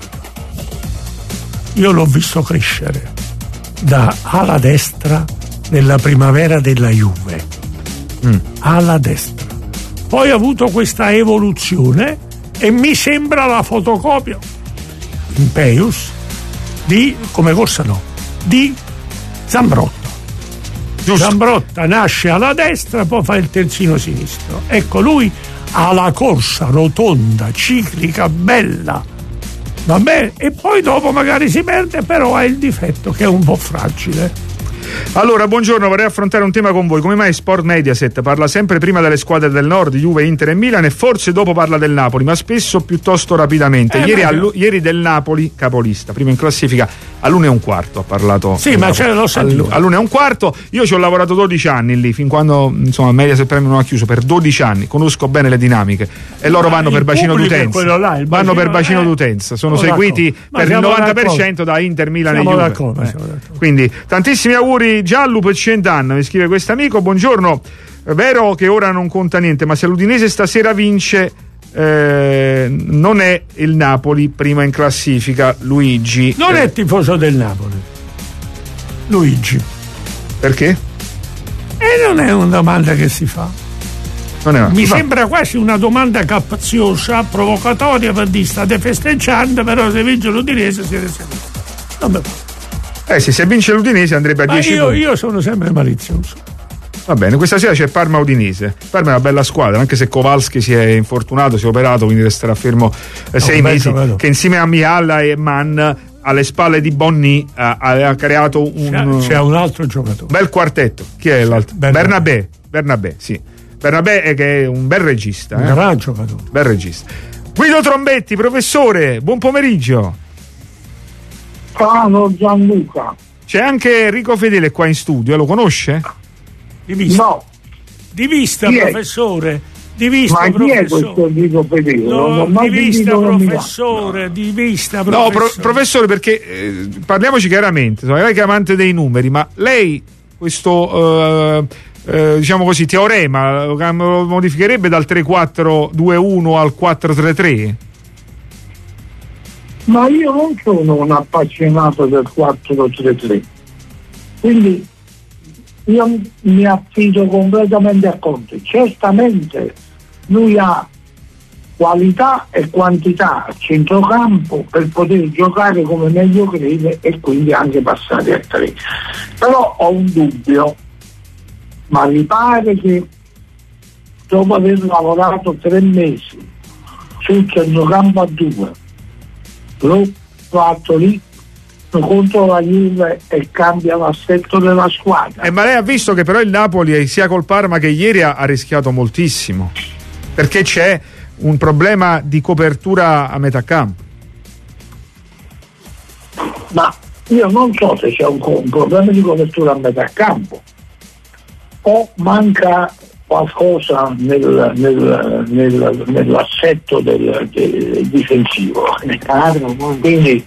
Io l'ho visto crescere da ala destra nella primavera della Juve. Mm. Ala destra. Poi ha avuto questa evoluzione e mi sembra la fotocopia in Peius di come corsa no di Zambrotta. Giusto. Zambrotta nasce alla destra, poi fa il terzino sinistro. Ecco, lui ha la corsa rotonda, ciclica, bella, va bene, e poi dopo magari si perde, però ha il difetto che è un po' fragile. Allora, buongiorno, vorrei affrontare un tema con voi. Come mai Sport Mediaset parla sempre prima delle squadre del nord, Juve, Inter e Milan, e forse dopo parla del Napoli, ma spesso piuttosto rapidamente? Eh, ieri, allu- ieri del Napoli, capolista, primo in classifica, all'una e un quarto ha parlato. Sì, ma ce l'ho sentito. All'una e un quarto, io ci ho lavorato dodici anni lì, fin quando insomma Mediaset Premium non ha chiuso, per dodici anni, conosco bene le dinamiche e loro vanno per bacino d'utenza. Là, vanno per bacino eh, d'utenza, sono seguiti per il novanta per cento da Inter, Milan siamo e Juve. D'accordo, eh. siamo d'accordo. Quindi tantissimi auguri Giallupo e Cent'anni, mi scrive questo amico. Buongiorno, è vero che ora non conta niente, ma se l'Udinese stasera vince eh, non è il Napoli prima in classifica. Luigi non eh. è tifoso del Napoli Luigi, perché? E non è una domanda che si fa. Non è mi fa. sembra quasi una domanda capziosa, provocatoria, per dire state festeggiando, però se vince l'Udinese siete seduti. Non mi fa. Eh sì, se vince l'Udinese andrebbe a ma dieci io, punti. Io sono sempre malizioso. Va bene, questa sera c'è Parma-Udinese. Parma è una bella squadra, anche se Kowalski si è infortunato, si è operato, quindi resterà fermo eh, sei no, mesi. Bello. Che insieme a Mihalla e Mann alle spalle di Bonni ha, ha creato un c'è, c'è un altro giocatore, bel quartetto. Chi è l'altro? Bernabé. Bernabé, sì. Bernabé è che è un bel regista, un eh? gran giocatore, bel regista. Guido Trombetti, professore, buon pomeriggio. Ciao Gianluca. C'è anche Enrico Fedele qua in studio, lo conosce? Di vista. No. Di vista, chi professore. Di vista, ma professore. Chi è questo Enrico Fedele? No, di vista, professore, no. Di vista, professore. No, pro- professore, perché eh, parliamoci chiaramente, so, lei che è amante dei numeri, ma lei questo eh, eh, diciamo così teorema lo modificherebbe dal tre quattro due uno al quattro tre tre? Ma io non sono un appassionato del quattro tre tre, quindi io mi affido completamente a Conte. Certamente lui ha qualità e quantità a centrocampo per poter giocare come meglio crede e quindi anche passare a tre, però ho un dubbio, ma mi pare che dopo aver lavorato tre mesi sul centrocampo a due l'ho fatto lì contro la Juve e cambia l'assetto della squadra. Eh, ma lei ha visto che però il Napoli sia col Parma che ieri ha, ha rischiato moltissimo, perché c'è un problema di copertura a metà campo. Ma io non so se c'è un, un problema di copertura a metà campo o manca qualcosa nel, nel, nel, nell'assetto del, del difensivo. Quindi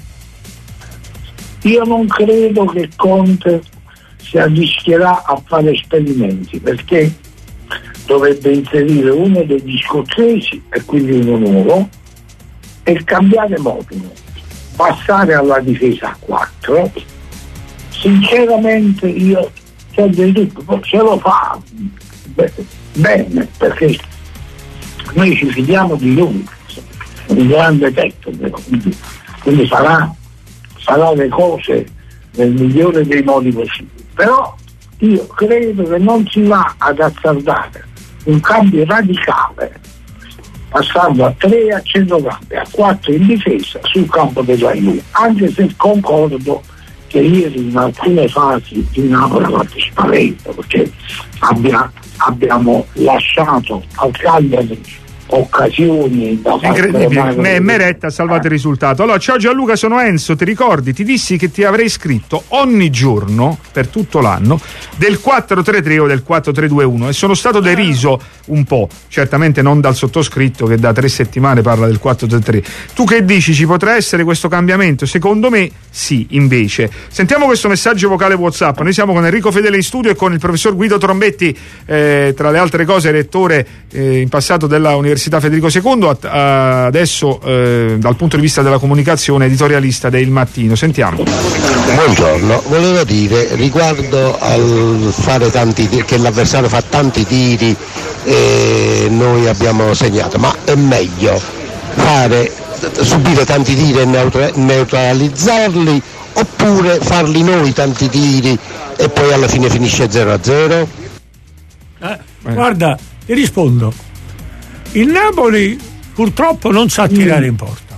io non credo che Conte si arrischierà a fare esperimenti, perché dovrebbe inserire uno degli scozzesi e quindi uno nuovo e cambiare modulo, passare alla difesa a quattro. Sinceramente io c'ho dei dubbi, se lo fa bene, perché noi ci fidiamo di lui, un grande tecnico, quindi, quindi farà, farà le cose nel migliore dei modi possibili. Però io credo che non si va ad azzardare un cambio radicale passando a tre a centrocampo e a quattro in difesa sul campo della Juve, anche se concordo che ieri in alcune fasi il Napoli ha fatto spavento, perché abbia, abbiamo lasciato al Cagliari occasioni da incredibile. Meret ha salvato il risultato. Allora, ciao Gianluca, sono Enzo, ti ricordi? Ti dissi che ti avrei scritto ogni giorno per tutto l'anno del quattro tre tre o del quattro tre due uno e sono stato deriso un po', certamente non dal sottoscritto che da tre settimane parla del quattro tre tre. Tu che dici, ci potrà essere questo cambiamento? Secondo me sì, invece. Sentiamo questo messaggio vocale WhatsApp. Noi siamo con Enrico Fedele in studio e con il professor Guido Trombetti, eh, tra le altre cose rettore eh, in passato della Università Federico secondo, a, a, adesso eh, dal punto di vista della comunicazione editorialista del Mattino. Sentiamo. Buongiorno, volevo dire riguardo al fare tanti tiri, che l'avversario fa tanti tiri e noi abbiamo segnato, ma è meglio fare subire tanti tiri e neutra, neutralizzarli oppure farli noi tanti tiri e poi alla fine finisce zero a zero? Eh, guarda, ti rispondo. Il Napoli purtroppo non sa tirare in porta.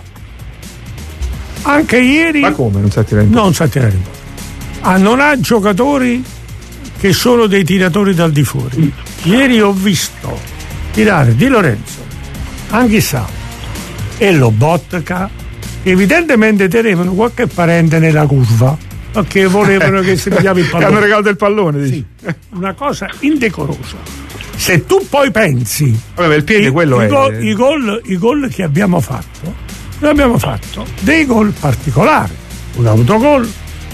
Anche ieri. Ma come non sa tirare in porta? Non sa tirare in porta. Ah, non ha giocatori che sono dei tiratori dal di fuori. Ieri ho visto tirare Di Lorenzo, Anghissà e Lobotka, che evidentemente tenevano qualche parente nella curva perché volevano che si pigliava il pallone. Hanno regalato il pallone, dici? Sì, una cosa indecorosa. Se tu poi pensi, vabbè, il piede i, quello i è gol, i gol i gol che abbiamo fatto, noi abbiamo fatto dei gol particolari, un autogol,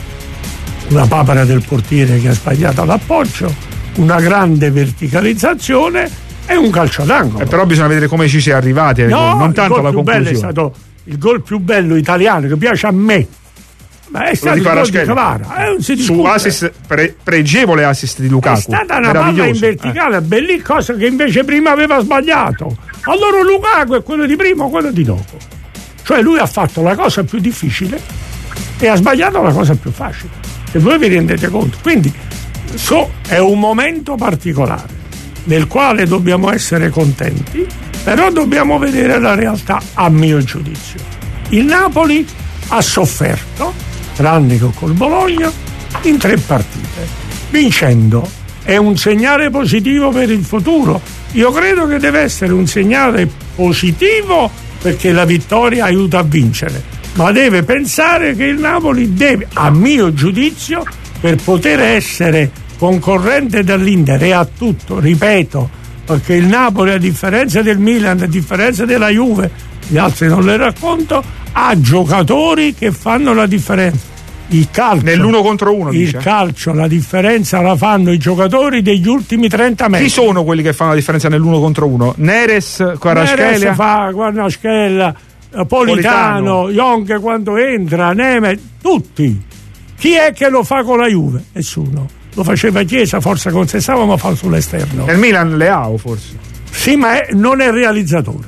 una papera del portiere che ha sbagliato l'appoggio, una grande verticalizzazione e un calcio d'angolo. Eh, però bisogna vedere come ci si è arrivati, no, non tanto la conclusione. È stato il gol più bello italiano che piace a me. Ma è stato il gol di Kvara, eh, su assist, pre, pregevole assist di Lukaku. È stata una palla in verticale, eh. bellissima, cosa che invece prima aveva sbagliato. Allora Lukaku è quello di prima o quello di dopo. Cioè lui ha fatto la cosa più difficile e ha sbagliato la cosa più facile. Se voi vi rendete conto. Quindi so, è un momento particolare nel quale dobbiamo essere contenti, però dobbiamo vedere la realtà a mio giudizio. Il Napoli ha sofferto, tranne che col Bologna, in tre partite, vincendo. È un segnale positivo per il futuro. Io credo che deve essere un segnale positivo perché la vittoria aiuta a vincere, ma deve pensare che il Napoli deve, a mio giudizio, per poter essere concorrente dall'Inter e a tutto, ripeto, perché il Napoli, a differenza del Milan, a differenza della Juve, gli altri non le racconto, ha giocatori che fanno la differenza. Il calcio nell'uno contro uno, il dice. calcio la differenza la fanno i giocatori degli ultimi trenta metri. Chi sono quelli che fanno la differenza nell'uno contro uno? Neres, Kvaratskhelia? Neres fa Kvaratskhelia, Politano, Young quando entra, Neme, tutti. Chi è che lo fa con la Juve? Nessuno. Lo faceva Chiesa, forse con Sessava, ma fa sull'esterno. Nel Milan Leao forse. Sì, ma è, non è realizzatore.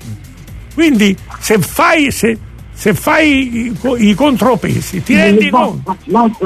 Quindi se fai se, se fai i, i contropesi ti rendi conto.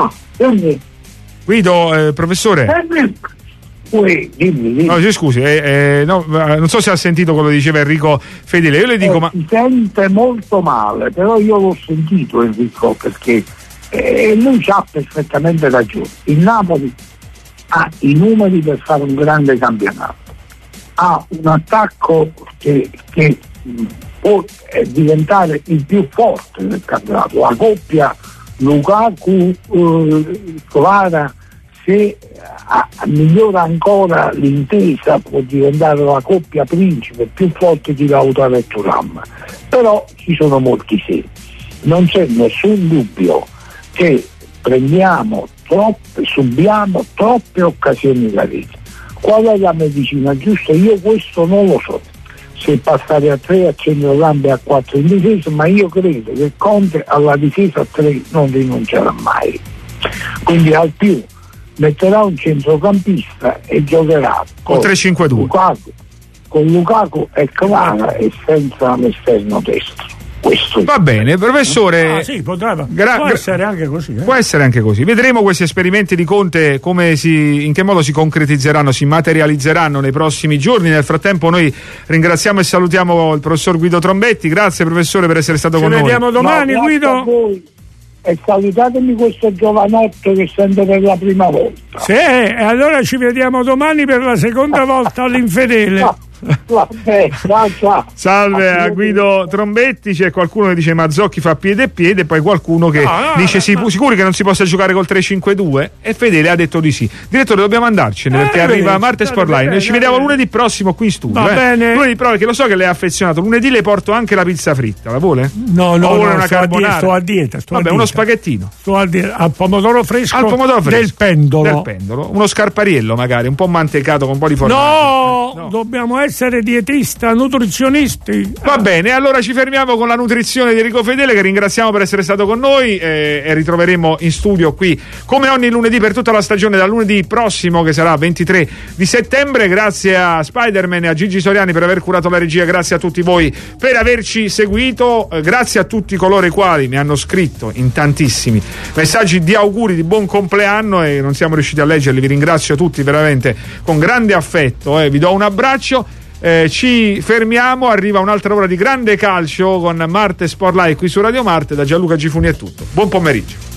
Guido, eh, professore. Poi, dimmi, dimmi. No, scusi, eh, eh, no, non so se ha sentito quello che diceva Enrico Fedele. Io le dico, eh, ma si sente molto male, però io l'ho sentito Enrico perché eh, lui ha perfettamente ragione. Il Napoli ha i numeri per fare un grande campionato, ha un attacco che, che può diventare il più forte del campionato. La coppia Lukaku eh, Kvara, se a, a migliora ancora l'intesa, può diventare la coppia principe più forte di Lautaro e Thuram. Però ci sono molti sì. Non c'è nessun dubbio che prendiamo troppe, subiamo troppe occasioni da rete. Qual è la medicina giusta? Io questo non lo so. Se passare a tre a centrocampo e a quattro in difesa, ma io credo che Conte alla difesa a tre non rinuncerà mai. Quindi al più metterà un centrocampista e giocherà con tre cinque due Lukaku, con Lukaku e Kvara e senza l'esterno destro. Questo va bene, professore. Ah, sì, potrebbe. Gra- può essere anche così. Eh? Può essere anche così. Vedremo questi esperimenti di Conte come si, in che modo si concretizzeranno, si materializzeranno nei prossimi giorni. Nel frattempo noi ringraziamo e salutiamo il professor Guido Trombetti. Grazie professore per essere stato Ci con noi. Ci vediamo domani, no, Guido. E salutatemi questo giovanotto che sento per la prima volta. Sì, e allora ci vediamo domani per la seconda volta all'Infedele. Vabbè, ciao, ciao. Salve a Guido Trombetti. C'è qualcuno che dice Mazzocchi fa piede e piede, poi qualcuno che no, no, dice no, sì, no. sicuri che non si possa giocare col tre cinque due, e Fedele ha detto di sì. Direttore, dobbiamo andarcene Eh, perché bene, arriva Marte bene, Sportline. bene, Ci vediamo bene. lunedì prossimo qui in studio. Va eh. bene. Lunedì prossimo, perché lo so che lei è affezionato. Lunedì le porto anche la pizza fritta, la vuole? No, no, o vuole no, una sto, a die- carbonara? sto a dieta. Sto Vabbè, a uno dieta. spaghettino. Sto a die- al pomodoro fresco, Al pomodoro fresco del pendolo. del pendolo, uno scarpariello magari un po' mantecato con un po' di formaggio. No, Eh, no. dobbiamo essere dietista, nutrizionisti. Va bene, allora ci fermiamo con la nutrizione di Enrico Fedele, che ringraziamo per essere stato con noi, eh, e ritroveremo in studio qui come ogni lunedì per tutta la stagione, dal lunedì prossimo che sarà ventitré di settembre. Grazie a Spider-Man e a Gigi Soriani per aver curato la regia, grazie a tutti voi per averci seguito, eh, grazie a tutti coloro i quali mi hanno scritto in tantissimi messaggi di auguri di buon compleanno e non siamo riusciti a leggerli. Vi ringrazio tutti veramente con grande affetto, eh. Vi do un abbraccio. Eh, ci fermiamo, arriva un'altra ora di grande calcio con Marte Sport Live qui su Radio Marte. Da Gianluca Gifuni è tutto. Buon pomeriggio.